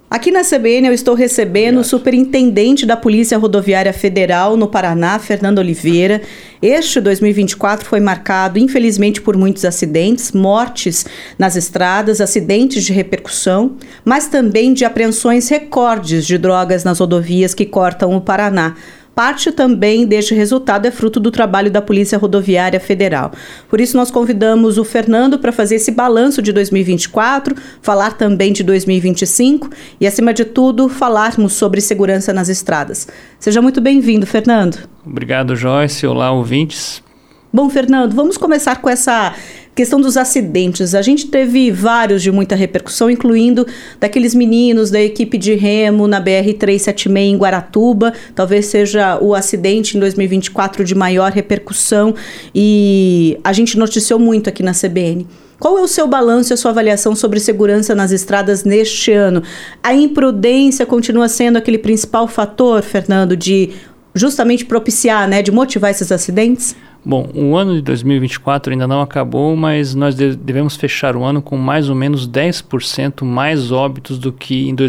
Aqui na CBN eu estou recebendo o superintendente da Polícia Rodoviária Federal no Paraná, Fernando Oliveira. Este 2024 foi marcado, infelizmente, por muitos acidentes, mortes nas estradas, acidentes de repercussão, mas também de apreensões recordes de drogas nas rodovias que cortam o Paraná. Parte também deste resultado é fruto do trabalho da Polícia Rodoviária Federal. Por isso, nós convidamos o Fernando para fazer esse balanço de 2024, falar também de 2025 e, acima de tudo, falarmos sobre segurança nas estradas. Seja muito bem-vindo, Fernando. Obrigado, Joyce. Olá, ouvintes. Bom, Fernando, vamos começar com essa questão dos acidentes. A gente teve vários de muita repercussão, incluindo daqueles meninos da equipe de remo na BR-376 em Guaratuba. Talvez seja o acidente em 2024 de maior repercussão e a gente noticiou muito aqui na CBN. Qual é o seu balanço e a sua avaliação sobre segurança nas estradas neste ano? A imprudência continua sendo aquele principal fator, Fernando, de justamente propiciar, de motivar esses acidentes? Bom, o ano de 2024 ainda não acabou, mas nós devemos fechar o ano com mais ou menos 10% mais óbitos do que em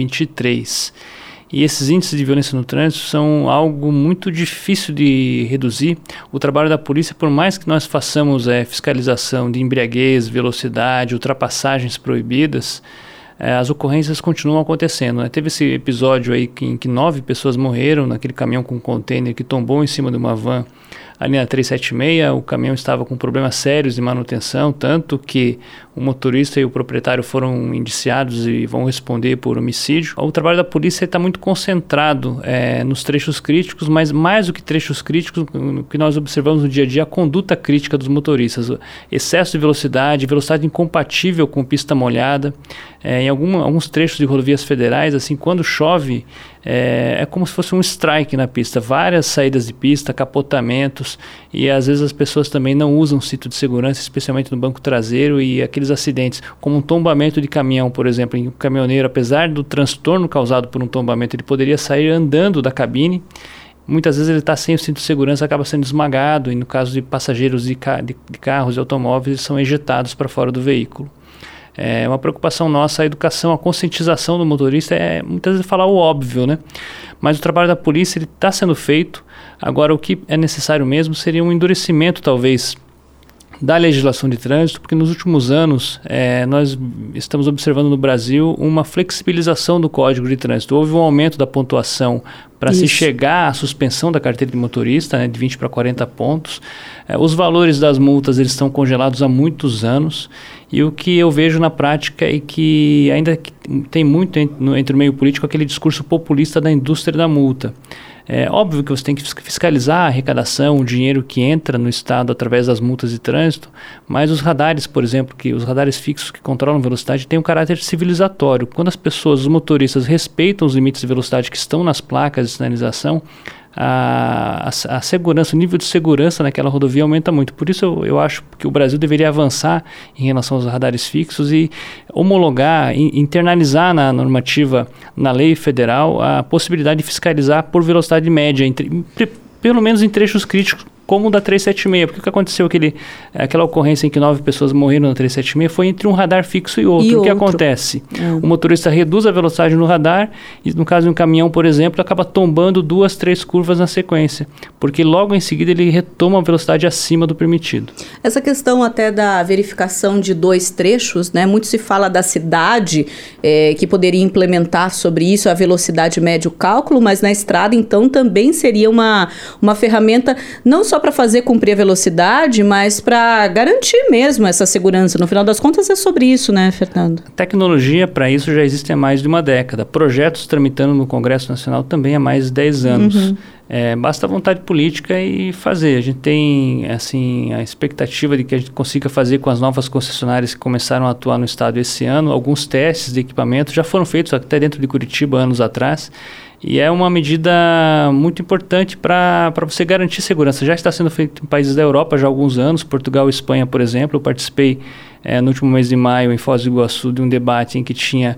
2023. E esses índices de violência no trânsito são algo muito difícil de reduzir. O trabalho da polícia, por mais que nós façamos fiscalização de embriaguez, velocidade, ultrapassagens proibidas, as ocorrências continuam acontecendo. Teve esse episódio aí em que 9 pessoas morreram naquele caminhão com container que tombou em cima de uma van ali na 376. O caminhão estava com problemas sérios de manutenção, tanto que o motorista e o proprietário foram indiciados e vão responder por homicídio. O trabalho da polícia está muito concentrado nos trechos críticos, mas mais do que trechos críticos, o que nós observamos no dia a dia, a conduta crítica dos motoristas. Excesso de velocidade incompatível com pista molhada. Em alguns trechos de rodovias federais, assim, quando chove, é como se fosse um strike na pista. Várias saídas de pista, capotamentos, e às vezes as pessoas também não usam cinto de segurança, especialmente no banco traseiro, e aqueles acidentes, como um tombamento de caminhão, por exemplo, em que o caminhoneiro, apesar do transtorno causado por um tombamento, ele poderia sair andando da cabine. Muitas vezes ele está sem o cinto de segurança, acaba sendo esmagado, e no caso de passageiros de carros e automóveis, eles são ejetados para fora do veículo. É uma preocupação nossa, a educação, a conscientização do motorista, muitas vezes falar o óbvio, Mas o trabalho da polícia está sendo feito. Agora, o que é necessário mesmo seria um endurecimento, talvez, da legislação de trânsito, porque nos últimos anos nós estamos observando no Brasil uma flexibilização do Código de Trânsito. Houve um aumento da pontuação para se chegar à suspensão da carteira de motorista, de 20 para 40 pontos. Os valores das multas eles estão congelados há muitos anos, e o que eu vejo na prática é que ainda tem muito entre o meio político aquele discurso populista da indústria da multa. É óbvio que você tem que fiscalizar a arrecadação, o dinheiro que entra no Estado através das multas de trânsito, mas os radares, por exemplo, os radares fixos que controlam a velocidade têm um caráter civilizatório. Quando as pessoas, os motoristas, respeitam os limites de velocidade que estão nas placas de sinalização, a segurança, o nível de segurança naquela rodovia aumenta muito. Por isso eu acho que o Brasil deveria avançar em relação aos radares fixos e homologar, internalizar na normativa, na lei federal, a possibilidade de fiscalizar por velocidade média, pelo menos em trechos críticos, como o da 376, porque o que aconteceu, aquela ocorrência em que 9 pessoas morreram na 376 foi entre um radar fixo e outro. O que acontece? O motorista reduz a velocidade no radar e, no caso de um caminhão, por exemplo, acaba tombando 2, 3 curvas na sequência, porque logo em seguida ele retoma a velocidade acima do permitido. Essa questão até da verificação de 2 trechos, muito se fala da cidade que poderia implementar sobre isso a velocidade média, o cálculo, mas na estrada, então, também seria uma ferramenta não só para fazer cumprir a velocidade, mas para garantir mesmo essa segurança. No final das contas é sobre isso, Fernando? A tecnologia para isso já existe há mais de uma década. Projetos tramitando no Congresso Nacional também há mais de 10 anos. Basta vontade política e fazer. A gente tem a expectativa de que a gente consiga fazer com as novas concessionárias que começaram a atuar no estado esse ano. Alguns testes de equipamento já foram feitos até dentro de Curitiba anos atrás. E é uma medida muito importante para você garantir segurança. Já está sendo feito em países da Europa já há alguns anos, Portugal e Espanha, por exemplo. Eu participei no último mês de maio, em Foz do Iguaçu, de um debate em que tinha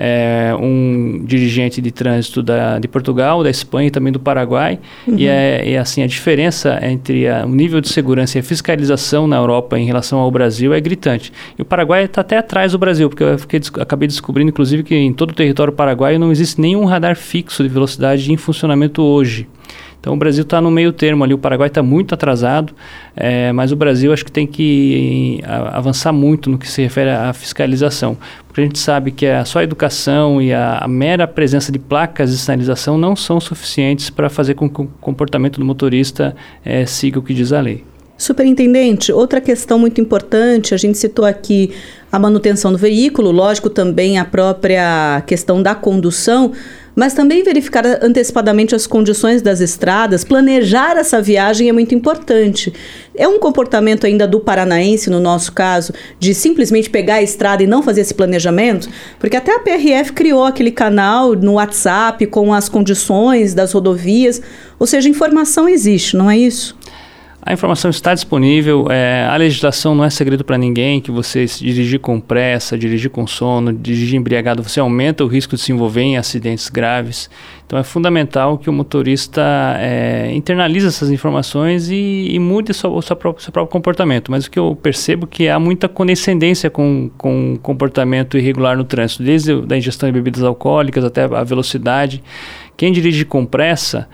um dirigente de trânsito de Portugal, da Espanha e também do Paraguai. E assim, a diferença entre o nível de segurança e a fiscalização na Europa em relação ao Brasil é gritante. E o Paraguai está até atrás do Brasil, porque eu acabei descobrindo, inclusive, que em todo o território paraguaio não existe nenhum radar fixo de velocidade em funcionamento hoje. Então o Brasil está no meio termo ali, o Paraguai está muito atrasado, mas o Brasil acho que tem que avançar muito no que se refere à fiscalização, porque a gente sabe que só a educação e a mera presença de placas de sinalização não são suficientes para fazer com que o comportamento do motorista siga o que diz a lei. Superintendente, outra questão muito importante, a gente citou aqui a manutenção do veículo, lógico também a própria questão da condução, mas também verificar antecipadamente as condições das estradas, planejar essa viagem é muito importante. É um comportamento ainda do paranaense, no nosso caso, de simplesmente pegar a estrada e não fazer esse planejamento? Porque até a PRF criou aquele canal no WhatsApp com as condições das rodovias, ou seja, informação existe, não é isso? A informação está disponível, a legislação não é segredo para ninguém, que você se dirigir com pressa, dirigir com sono, dirigir embriagado, você aumenta o risco de se envolver em acidentes graves. Então é fundamental que o motorista internalize essas informações e mude seu próprio comportamento. Mas o que eu percebo é que há muita condescendência com comportamento irregular no trânsito, desde a ingestão de bebidas alcoólicas até a velocidade. Quem dirige com pressa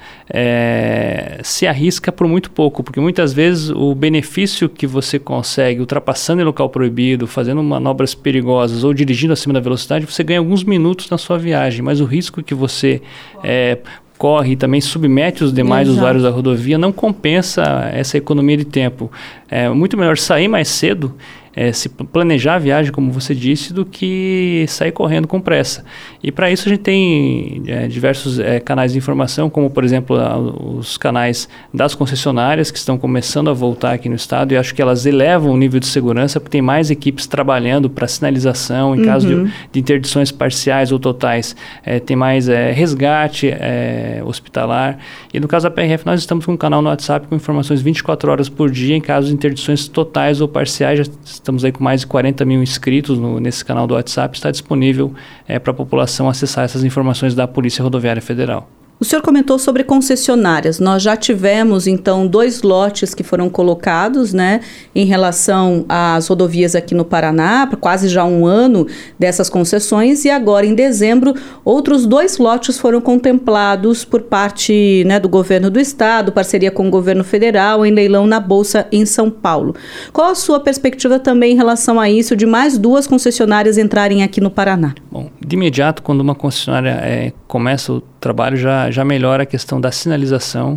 se arrisca por muito pouco, porque muitas vezes o benefício que você consegue ultrapassando em local proibido, fazendo manobras perigosas ou dirigindo acima da velocidade, você ganha alguns minutos na sua viagem, mas o risco que você corre e também submete os demais usuários da rodovia não compensa essa economia de tempo. É muito melhor sair mais cedo, se planejar a viagem, como você disse, do que sair correndo com pressa. E para isso a gente tem diversos canais de informação, como por exemplo os canais das concessionárias, que estão começando a voltar aqui no estado, e acho que elas elevam o nível de segurança, porque tem mais equipes trabalhando para sinalização, em caso de interdições parciais ou totais, tem mais resgate hospitalar. E no caso da PRF, nós estamos com um canal no WhatsApp com informações 24 horas por dia, em caso de interdições totais ou parciais. Já estamos aí com mais de 40 mil inscritos nesse canal do WhatsApp, está disponível para a população acessar essas informações da Polícia Rodoviária Federal. O senhor comentou sobre concessionárias. Nós já tivemos, então, 2 lotes que foram colocados, né, em relação às rodovias aqui no Paraná, quase já um ano dessas concessões, e agora, em dezembro, outros 2 lotes foram contemplados por parte, né, do governo do estado, parceria com o governo federal, em leilão na Bolsa em São Paulo. Qual a sua perspectiva também em relação a isso, de mais 2 concessionárias entrarem aqui no Paraná? Bom, de imediato, quando uma concessionária começa o trabalho, já melhora a questão da sinalização,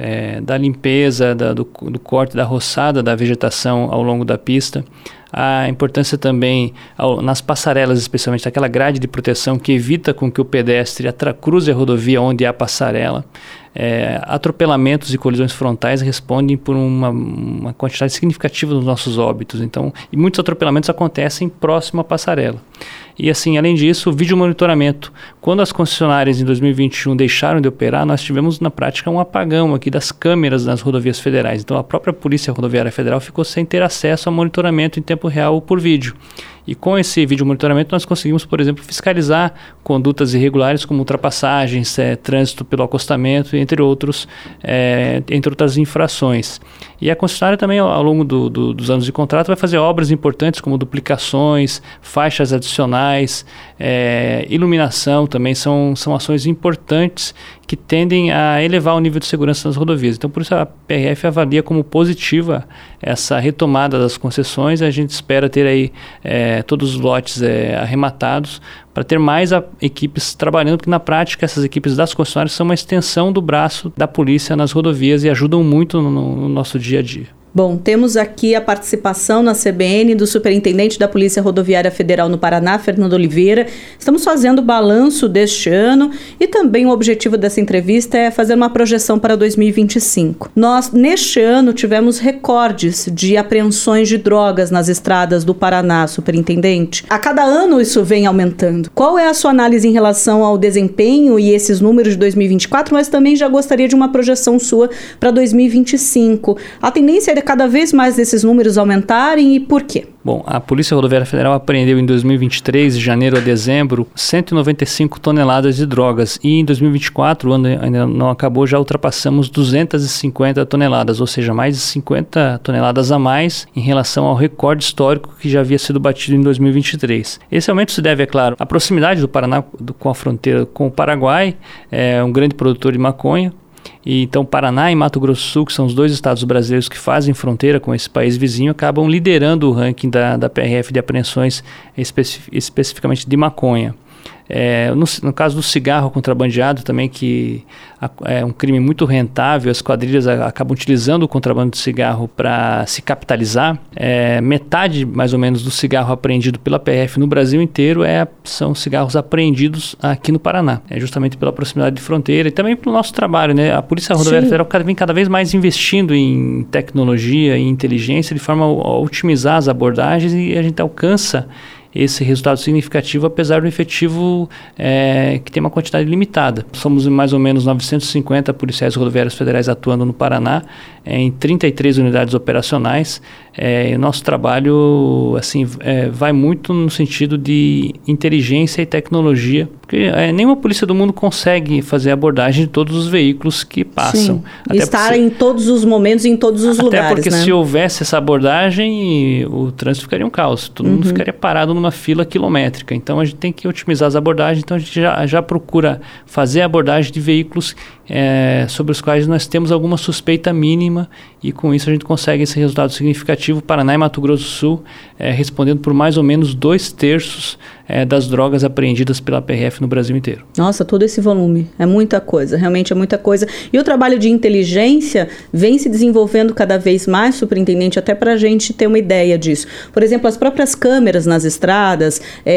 da limpeza, do corte, da roçada da vegetação ao longo da pista. A importância também nas passarelas, especialmente aquela grade de proteção que evita com que o pedestre cruze a rodovia onde há passarela. Atropelamentos e colisões frontais respondem por uma quantidade significativa dos nossos óbitos. Então, e muitos atropelamentos acontecem próximo à passarela. E assim, além disso, o vídeo monitoramento. Quando as concessionárias em 2021 deixaram de operar, nós tivemos na prática um apagão aqui das câmeras nas rodovias federais. Então a própria Polícia Rodoviária Federal ficou sem ter acesso a monitoramento em tempo real por vídeo. E com esse vídeo monitoramento nós conseguimos, por exemplo, fiscalizar condutas irregulares como ultrapassagens, trânsito pelo acostamento, entre outras infrações. E a concessionária também, ao longo dos anos de contrato, vai fazer obras importantes como duplicações, faixas adicionais, iluminação também, são ações importantes que tendem a elevar o nível de segurança nas rodovias. Então, por isso a PRF avalia como positiva essa retomada das concessões. A gente espera ter aí todos os lotes arrematados para ter mais equipes trabalhando, porque na prática essas equipes das concessionárias são uma extensão do braço da polícia nas rodovias e ajudam muito no nosso dia a dia. Bom, temos aqui a participação na CBN do Superintendente da Polícia Rodoviária Federal no Paraná, Fernando Oliveira. Estamos fazendo o balanço deste ano e também o objetivo dessa entrevista é fazer uma projeção para 2025. Nós, neste ano, tivemos recordes de apreensões de drogas nas estradas do Paraná, Superintendente. A cada ano isso vem aumentando. Qual é a sua análise em relação ao desempenho e esses números de 2024, mas também já gostaria de uma projeção sua para 2025. A tendência é cada vez mais desses números aumentarem e por quê? Bom, a Polícia Rodoviária Federal apreendeu em 2023, de janeiro a dezembro, 195 toneladas de drogas. E em 2024, o ano ainda não acabou, já ultrapassamos 250 toneladas, ou seja, mais de 50 toneladas a mais em relação ao recorde histórico que já havia sido batido em 2023. Esse aumento se deve, é claro, à proximidade do Paraná com a fronteira com o Paraguai, um grande produtor de maconha. E então Paraná e Mato Grosso do Sul, que são os dois estados brasileiros que fazem fronteira com esse país vizinho, acabam liderando o ranking da PRF de apreensões especificamente de maconha. No caso do cigarro contrabandeado também, que é um crime muito rentável, as quadrilhas acabam utilizando o contrabando de cigarro para se capitalizar. Metade, mais ou menos, do cigarro apreendido pela PRF no Brasil inteiro são cigarros apreendidos aqui no Paraná, justamente pela proximidade de fronteira e também pelo nosso trabalho, né? A Polícia Rodoviária Federal vem cada vez mais investindo em tecnologia e inteligência de forma a otimizar as abordagens, e a gente alcança esse resultado significativo, apesar do efetivo que tem uma quantidade limitada. Somos mais ou menos 950 policiais rodoviários federais atuando no Paraná, em 33 unidades operacionais. E o nosso trabalho vai muito no sentido de inteligência e tecnologia, porque nenhuma polícia do mundo consegue fazer a abordagem de todos os veículos que passam. Sim. Estar em todos os momentos, em todos os lugares. Até porque se houvesse essa abordagem, o trânsito ficaria um caos, todo mundo ficaria parado numa fila quilométrica. Então a gente tem que otimizar as abordagens, então a gente já procura fazer a abordagem de veículos sobre os quais nós temos alguma suspeita mínima, e com isso a gente consegue esse resultado significativo. Paraná e Mato Grosso do Sul respondendo por mais ou menos 2/3 das drogas apreendidas pela PRF no Brasil inteiro. Nossa, todo esse volume, é muita coisa, realmente é muita coisa. E o trabalho de inteligência vem se desenvolvendo cada vez mais, superintendente, até para a gente ter uma ideia disso. Por exemplo, as próprias câmeras nas estradas,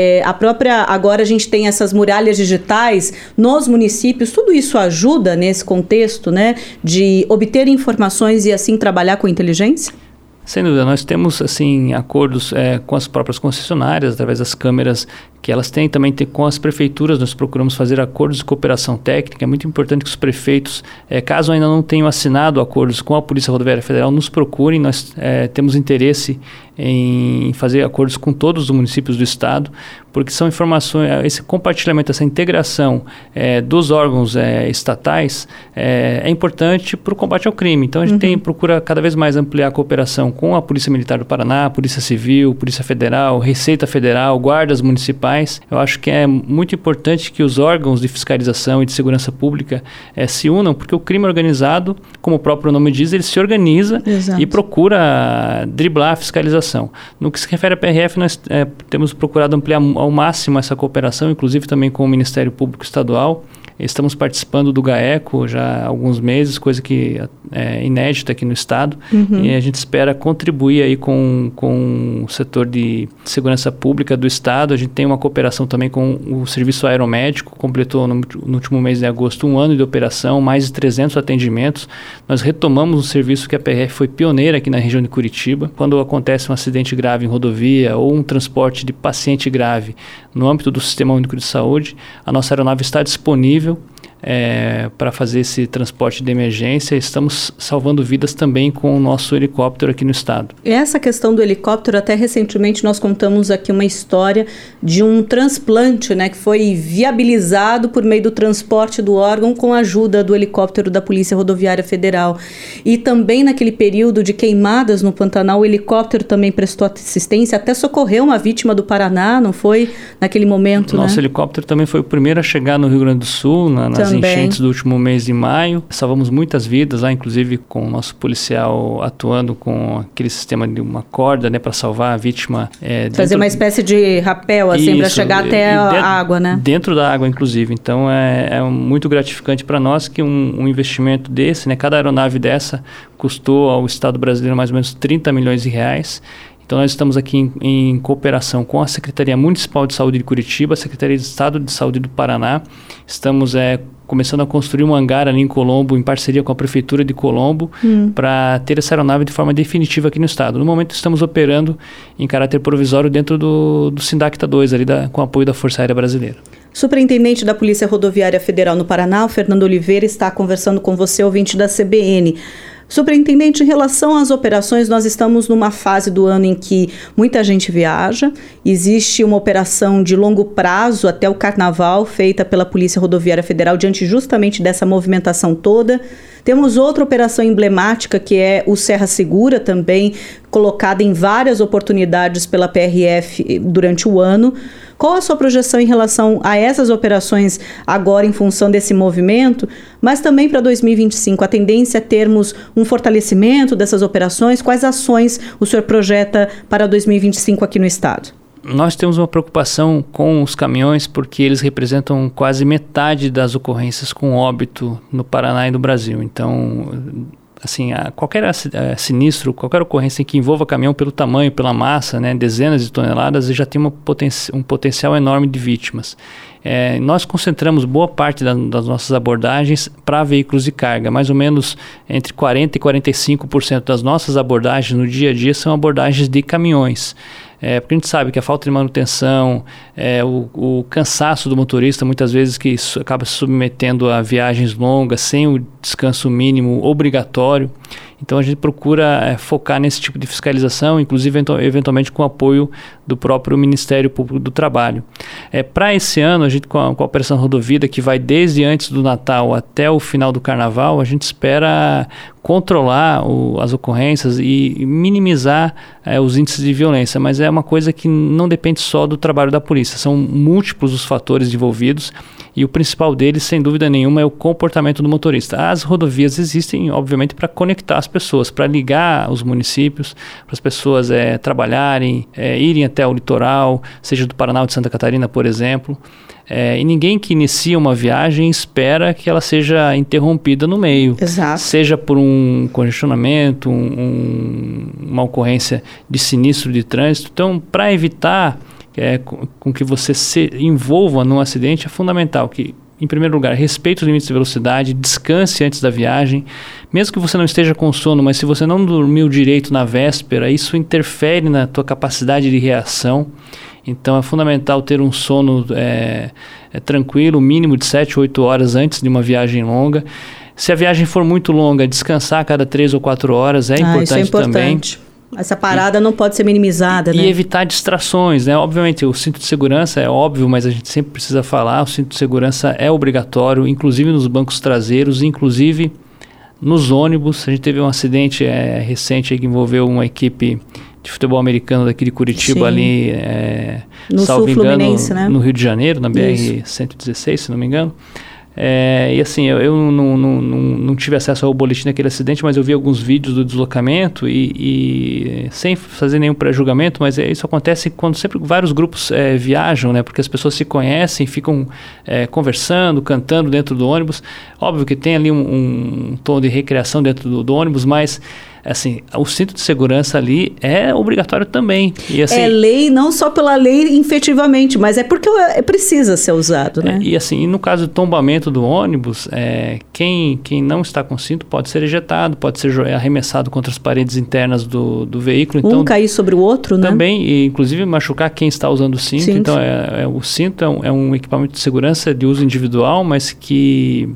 agora a gente tem essas muralhas digitais nos municípios, tudo isso ajuda nesse contexto, né, de obter informações e assim trabalhar com inteligência? Sem dúvida, nós temos acordos com as próprias concessionárias, através das câmeras que elas têm, também com as prefeituras. Nós procuramos fazer acordos de cooperação técnica. É muito importante que os prefeitos, caso ainda não tenham assinado acordos com a Polícia Rodoviária Federal, nos procurem. Nós temos interesse em fazer acordos com todos os municípios do estado, porque são informações, esse compartilhamento, essa integração dos órgãos estatais é importante para o combate ao crime. Então a gente procura cada vez mais ampliar a cooperação com a Polícia Militar do Paraná, Polícia Civil, Polícia Federal, Receita Federal, guardas municipais. Eu acho que é muito importante que os órgãos de fiscalização e de segurança pública se unam, porque o crime organizado, como o próprio nome diz, ele se organiza. Exato. E procura driblar a fiscalização. No que se refere à PRF, nós temos procurado ampliar ao máximo essa cooperação, inclusive também com o Ministério Público Estadual. Estamos participando do GAECO já há alguns meses, coisa que é inédita aqui no estado. E a gente espera contribuir aí com o setor de segurança pública do estado. A gente tem uma cooperação também com o Serviço Aeromédico, completou no último mês de agosto 1 ano de operação, mais de 300 atendimentos. Nós retomamos um serviço que a PRF foi pioneira aqui na região de Curitiba. Quando acontece um acidente grave em rodovia ou um transporte de paciente grave no âmbito do Sistema Único de Saúde, a nossa aeronave está disponível para fazer esse transporte de emergência. Estamos salvando vidas também com o nosso helicóptero aqui no estado. Essa questão do helicóptero, até recentemente nós contamos aqui uma história de um transplante, né, que foi viabilizado por meio do transporte do órgão com a ajuda do helicóptero da Polícia Rodoviária Federal. E também naquele período de queimadas no Pantanal, o helicóptero também prestou assistência, até socorreu uma vítima do Paraná, não foi? Naquele momento, Nosso helicóptero também foi o primeiro a chegar no Rio Grande do Sul, nas enchentes do último mês de maio. Salvamos muitas vidas lá, inclusive com o nosso policial atuando com aquele sistema de uma corda, né, para salvar a vítima. Fazer uma espécie de rapel, assim, para chegar até a água, né? Dentro da água, inclusive. Então, é muito gratificante para nós que um investimento desse, né, cada aeronave dessa custou ao Estado brasileiro mais ou menos 30 milhões de reais. Então, nós estamos aqui em cooperação com a Secretaria Municipal de Saúde de Curitiba, a Secretaria de Estado de Saúde do Paraná. Estamos começando a construir um hangar ali em Colombo, em parceria com a Prefeitura de Colombo, para ter essa aeronave de forma definitiva aqui no estado. No momento, estamos operando em caráter provisório dentro do Sindacta 2, ali com apoio da Força Aérea Brasileira. Superintendente da Polícia Rodoviária Federal no Paraná, o Fernando Oliveira, está conversando com você, ouvinte da CBN. Superintendente, em relação às operações, nós estamos numa fase do ano em que muita gente viaja. Existe uma operação de longo prazo até o Carnaval, feita pela Polícia Rodoviária Federal, diante justamente dessa movimentação toda. Temos outra operação emblemática, que é o Serra Segura, também colocada em várias oportunidades pela PRF durante o ano. Qual a sua projeção em relação a essas operações agora em função desse movimento, mas também para 2025? A tendência é termos um fortalecimento dessas operações? Quais ações o senhor projeta para 2025 aqui no Estado? Nós temos uma preocupação com os caminhões porque eles representam quase metade das ocorrências com óbito no Paraná e no Brasil. Então, assim, qualquer sinistro, qualquer ocorrência que envolva caminhão pelo tamanho, pela massa, né, dezenas de toneladas, já tem um potencial enorme de vítimas. Nós concentramos boa parte das nossas abordagens para veículos de carga. Mais ou menos entre 40% e 45% das nossas abordagens no dia a dia são abordagens de caminhões. Porque a gente sabe que a falta de manutenção, o cansaço do motorista, muitas vezes que acaba se submetendo a viagens longas, sem o descanso mínimo obrigatório. Então a gente procura focar nesse tipo de fiscalização, inclusive eventualmente com o apoio do próprio Ministério Público do Trabalho. Para esse ano, a gente com a Operação Rodovida, que vai desde antes do Natal até o final do Carnaval, a gente espera controlar as ocorrências e minimizar os índices de violência, mas é uma coisa que não depende só do trabalho da polícia, são múltiplos os fatores envolvidos e o principal deles, sem dúvida nenhuma, é o comportamento do motorista. As rodovias existem, obviamente, para conectar as pessoas, para ligar os municípios, para as pessoas trabalharem, irem até o litoral, seja do Paraná ou de Santa Catarina, por exemplo. E ninguém que inicia uma viagem espera que ela seja interrompida no meio. Exato. Seja por um congestionamento, uma ocorrência de sinistro de trânsito. Então, para evitar com que você se envolva num acidente, é fundamental que, em primeiro lugar, respeite os limites de velocidade, descanse antes da viagem. Mesmo que você não esteja com sono, mas se você não dormiu direito na véspera, isso interfere na tua capacidade de reação. Então é fundamental ter um sono tranquilo, mínimo de 7 ou 8 horas antes de uma viagem longa. Se a viagem for muito longa, descansar a cada 3 ou 4 horas é importante, isso é importante também. Essa parada não pode ser minimizada, né? E evitar distrações, né? Obviamente, o cinto de segurança é óbvio, mas a gente sempre precisa falar, o cinto de segurança é obrigatório, inclusive nos bancos traseiros, inclusive nos ônibus. A gente teve um acidente recente que envolveu uma equipe de futebol americano daqui de Curitiba. Sim. Ali, no sul fluminense, né? No Rio de Janeiro, na BR-116, se não me engano. E assim, eu não tive acesso ao boletim daquele acidente, mas eu vi alguns vídeos do deslocamento e sem fazer nenhum pré-julgamento, mas isso acontece quando sempre vários grupos viajam, né? Porque as pessoas se conhecem, ficam conversando, cantando dentro do ônibus. Óbvio que tem ali um tom de recreação dentro do ônibus, mas assim, o cinto de segurança ali é obrigatório também. E, assim, é lei, não só pela lei efetivamente, mas é porque precisa ser usado, né? E assim, no caso do tombamento do ônibus, quem não está com cinto pode ser ejetado, pode ser arremessado contra as paredes internas do veículo. Então, cair sobre o outro, né? Também, e inclusive machucar quem está usando o cinto. Sim. Então, o cinto é um equipamento de segurança de uso individual, mas que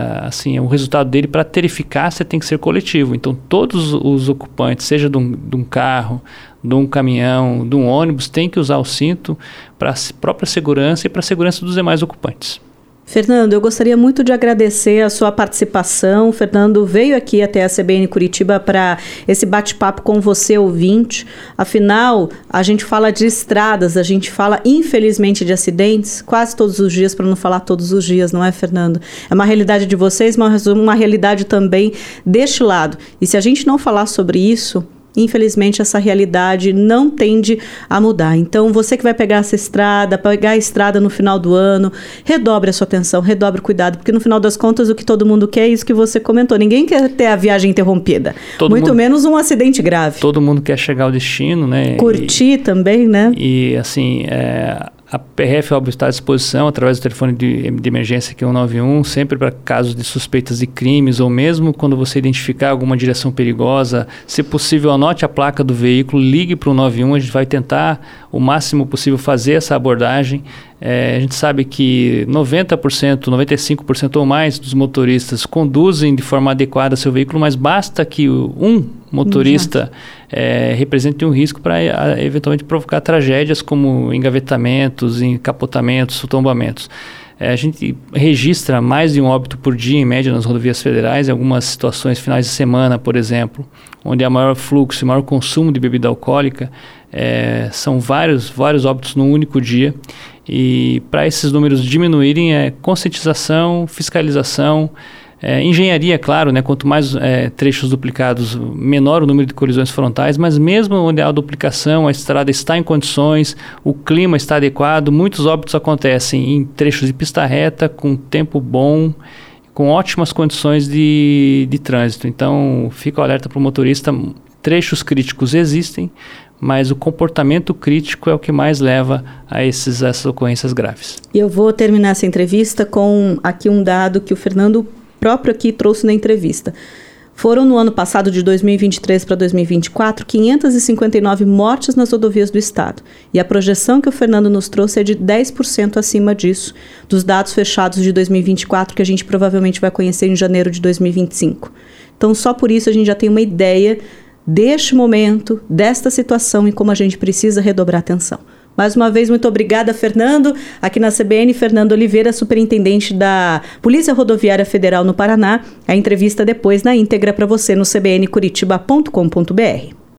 o resultado dele, para ter eficácia, tem que ser coletivo. Então todos os ocupantes, seja de um carro, de um caminhão, de um ônibus, têm que usar o cinto para a própria segurança e para a segurança dos demais ocupantes. Fernando, eu gostaria muito de agradecer a sua participação. O Fernando veio aqui até a CBN Curitiba para esse bate-papo com você, ouvinte. Afinal, a gente fala de estradas, a gente fala, infelizmente, de acidentes quase todos os dias, para não falar todos os dias, não é, Fernando? É uma realidade de vocês, mas uma realidade também deste lado. E se a gente não falar sobre isso, infelizmente, essa realidade não tende a mudar. Então, você que vai pegar essa estrada, pegar a estrada no final do ano, redobre a sua atenção, redobre o cuidado, porque no final das contas, o que todo mundo quer é isso que você comentou. Ninguém quer ter a viagem interrompida, muito menos um acidente grave. Todo mundo quer chegar ao destino, né? Curtir também, né? E, assim, A PRF óbvio está à disposição através do telefone de emergência que é 191, sempre para casos de suspeitas de crimes ou mesmo quando você identificar alguma direção perigosa, se possível anote a placa do veículo, ligue para o 191, a gente vai tentar o máximo possível fazer essa abordagem. A gente sabe que 90%, 95% ou mais dos motoristas conduzem de forma adequada seu veículo, mas basta que um motorista represente um risco para eventualmente provocar tragédias como engavetamentos, encapotamentos, tombamentos. A gente registra mais de um óbito por dia, em média, nas rodovias federais, em algumas situações finais de semana, por exemplo, onde há maior fluxo e maior consumo de bebida alcoólica, são vários óbitos num único dia. E para esses números diminuírem, conscientização, fiscalização, engenharia, claro, né? Quanto mais trechos duplicados, menor o número de colisões frontais, mas mesmo onde há duplicação, a estrada está em condições, o clima está adequado, muitos óbitos acontecem em trechos de pista reta, com tempo bom, com ótimas condições de trânsito. Então, fica o alerta para o motorista, trechos críticos existem, mas o comportamento crítico é o que mais leva a essas ocorrências graves. E eu vou terminar essa entrevista com aqui um dado que o Fernando próprio aqui trouxe na entrevista. Foram no ano passado, de 2023 para 2024, 559 mortes nas rodovias do estado. E a projeção que o Fernando nos trouxe é de 10% acima disso, dos dados fechados de 2024, que a gente provavelmente vai conhecer em janeiro de 2025. Então, só por isso a gente já tem uma ideia deste momento, desta situação e como a gente precisa redobrar atenção. Mais uma vez, muito obrigada, Fernando. Aqui na CBN, Fernando Oliveira, superintendente da Polícia Rodoviária Federal no Paraná. A entrevista depois na íntegra para você no cbncuritiba.com.br.